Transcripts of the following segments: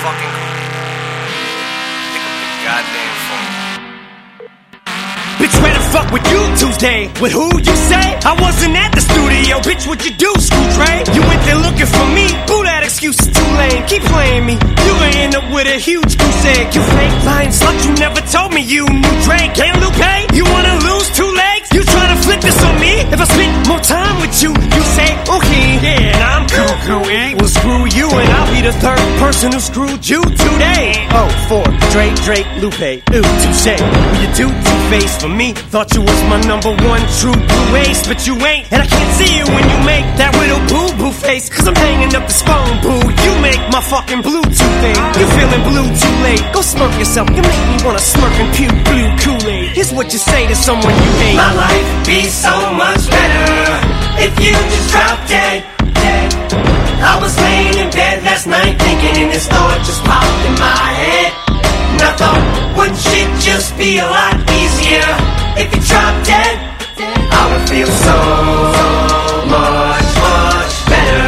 fucking cool. Pick up the goddamn phone. Bitch, where the fuck were you Tuesday? With who you say? I wasn't at the studio, bitch, what you do, Screw Dre? You went there looking for me, boo, that excuse is too lame. Keep playing me, you gon' end up with a huge goose egg. You fake lying slut, you never told me you knew Dre. Can't Lupe? You wanna lose 2 legs? You tryna flip this on me? If I spend more time with you, you say, okay, yeah, and I'm cool, eh? Well, screw you, and I'll be the 3rd person who screwed you today. Oh, 4, Drake, Lupe, ooh, touche. Well, you do two-face for me. Thought you was my #1 true blue ace, but you ain't. And I can't see you when you make that little boo-boo face, cause I'm hanging up this phone, boo. You make my fucking Bluetooth thing. You feeling blue too late. Go smirk yourself, you make me wanna smirk and puke blue Kool-Aid. Here's what you say to someone you hate. My life be so much better if you just drop dead. I was laying in bed last night thinking, and this thought just popped in my head. And I thought, wouldn't shit just be a lot easier if you dropped dead? I would feel so much better.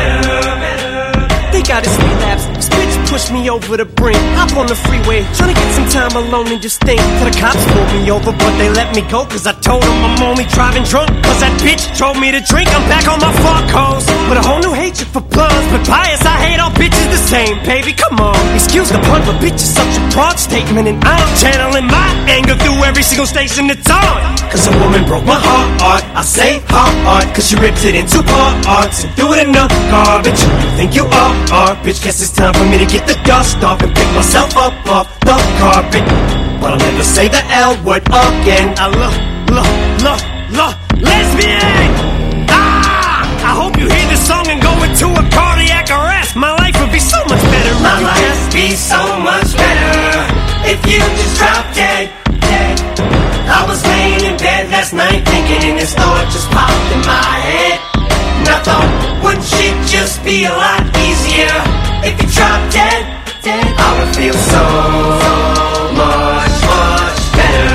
They got his relapse. This bitch pushed me over the brink. Hop on the freeway, trying to get some time alone and just think. Till the cops pulled me over, but they let me go, cause I told them I'm only driving drunk. Cause that bitch told me to drink. I'm back on my fuck hoes with a whole new hatred for bloods. But bias, I hate all bitches the same, baby, come on. Excuse the pun, but bitch is such a broad statement, and I'm channeling my anger through every single station it's on. Cause a woman broke my heart, I say heart, cause she ripped it into parts and threw it in the garbage. You think you are, bitch, guess it's time for me to get the dust off and pick myself up off the carpet. But I'll never say the L word again. I love lesbian. I hope you hear this song and go into a cardiac arrest. My life would be so much better. My life be so much better if you just drop dead. I was laying in bed last night thinking, and this thought just popped in my head. And I thought, wouldn't shit just be a lot easier if you dropped dead? I would feel so much better.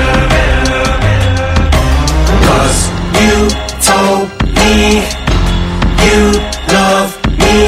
Cause you told me you love me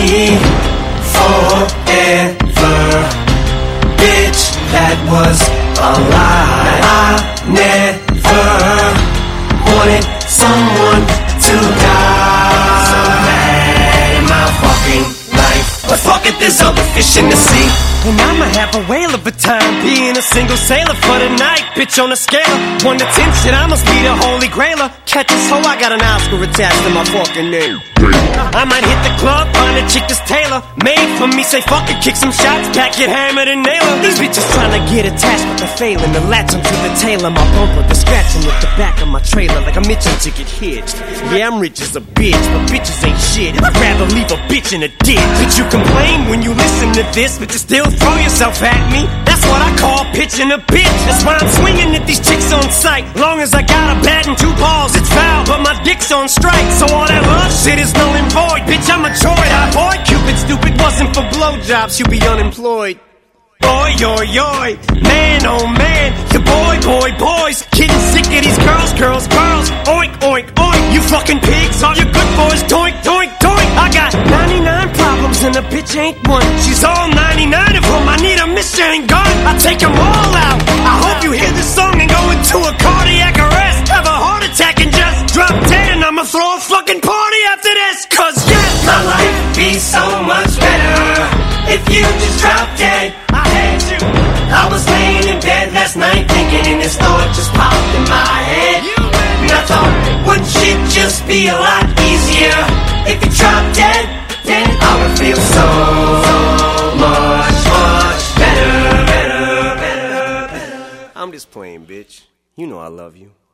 forever. Bitch, that was a lie. I never wanted someone to die so bad in my fucking life. But fuck it, there's other fish in the sea. And I'ma have a whale of a time being a single sailor for the night. Bitch, on a scale of 1 to 10, shit, I must be the holy grailer. Catch this hoe, I got an Oscar attached to my fucking name. I might hit the club, find a chick that's tailor made for me, say fuck it, kick some shots, pack it, hammered and nail her. These bitches tryna get attached, but they're failing to latch onto the tail of my bumper. They're scratching at the back of my trailer like a Mitchell ticket hitched. Yeah, I'm rich as a bitch, but bitches ain't shit. I'd rather leave a bitch in a ditch. But you complain when you listen to this, but you still throw yourself at me. That's what I call pitching a bitch. That's why I'm swinging at these chicks on sight. Long as I got a bat and 2 balls, it's foul, but my dick's on strike. So all that love shit is null and void. Bitch, I'm a joy. I avoid Cupid, stupid. Wasn't for blowjobs, you'd be unemployed. Boy, yoy, man, oh man, your boys, getting sick of these girls, oink, oink, oink, you fucking pigs, all your good boys, doink, doink, doink. I got 99 problems and a bitch ain't one. She's all 99 of them, I need a machine gun, I take them all out. I hope you hear this song and go into a cardiac arrest, have a heart attack and just drop dead, and I'ma throw a fucking party after this, cause yes, my life be so much better if you just drop dead. I hate you. I was laying in bed last night thinking, and this thought just popped in my head. And I thought, wouldn't shit just be a lot easier if you dropped dead? I would feel so much better. I'm just playing, bitch. You know I love you.